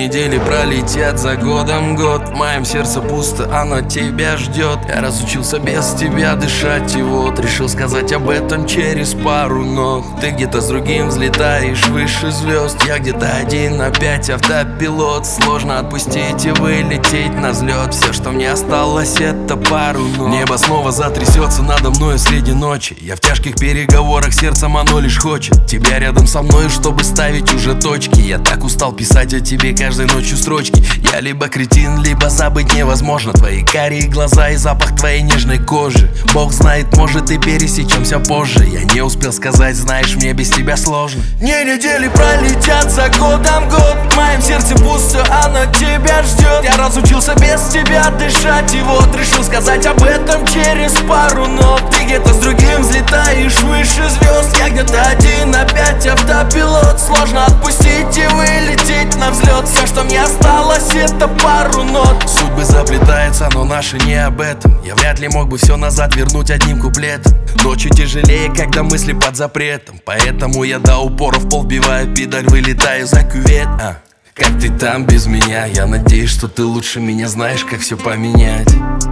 недели пролетят за годом год. В моем сердце пусто, оно тебя ждет. Я разучился без тебя дышать, и вот решил сказать об этом через пару нот. Ты где-то с другим взлетаешь выше звезд, я где-то один, опять автопилот. Сложно отпустить и вылететь на взлет. Все, что мне осталось, это пару нот. Небо снова затрясется надо мною среди ночи. Я в тяжких переговорах, сердцем оно лишь хочет тебя рядом со мной, чтобы ставить уже точки. Я так устал писать о тебе каждой ночью строчки. Я либо кретин, либо забыть невозможно. Твои карие глаза и запах твоей нежной кожи. Бог знает, может и пересечемся позже. Я не успел сказать, знаешь, мне без тебя сложно. Не недели пролетят за годом год. В моем сердце пусто, оно тебя ждет. Я разучился без тебя дышать, и вот решил сказать об этом через пару нот. Ты где-то с другим взлетаешь выше звезд, я где-то один, опять автопилот. Сложно отпустить и вылететь на взлет. Все, что мне осталось, это пару нот. Судьбы заплетаются, но наши не об этом. Я вряд ли мог бы все назад вернуть одним куплетом. Ночью тяжелее, когда мысли под запретом. Поэтому я до упора в пол биваю педаль, вылетаю за кювет. Как ты там без меня? Я надеюсь, что ты лучше меня знаешь, как все поменять.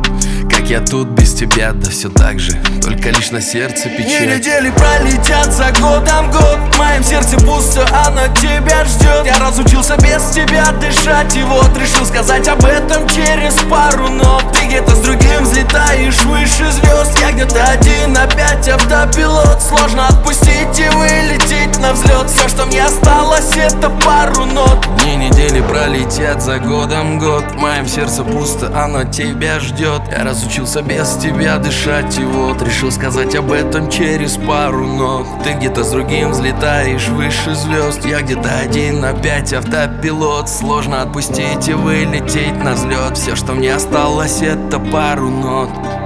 Как я тут без тебя, да все так же, только лишь на сердце печаль. Не недели пролетят за годом год. В моем сердце пусто, оно тебя ждет. Я разучился без тебя дышать, и вот решил сказать об этом через пару нот. Ты где-то с другим взлетаешь выше звезд, я где-то один, опять автопилот. Сложно отпустить и вылететь на взлет. Все, что мне осталось, это пару нот. Дни недели пролетят за годом год. В моем сердце пусто, оно тебя ждет. Я разучился без тебя дышать, и вот решил сказать об этом через пару нот. Ты где-то с другим взлетаешь выше звезд, я где-то один, опять автопилот. Сложно отпустить и вылететь на взлет. Все, что мне осталось, это пару нот.